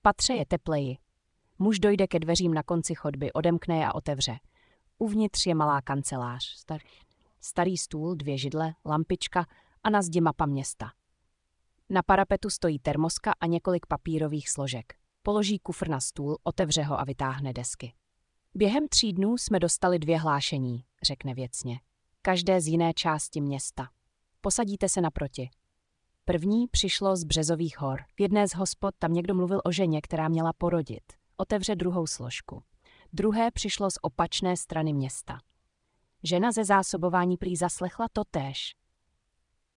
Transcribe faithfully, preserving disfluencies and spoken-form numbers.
patře je tepleji. Muž dojde ke dveřím na konci chodby, odemkne je a otevře. Uvnitř je malá kancelář. Starý, starý stůl, dvě židle, lampička a na zdi mapa města. Na parapetu stojí termoska a několik papírových složek. Položí kufr na stůl, otevře ho a vytáhne desky. Během tří dnů jsme dostali dvě hlášení, řekne věcně. Každé z jiné části města. Posadíte se naproti. První přišlo z Březových hor. V jedné z hospod tam někdo mluvil o ženě, která měla porodit. Otevře druhou složku. Druhé přišlo z opačné strany města. Žena ze zásobování prý zaslechla totéž.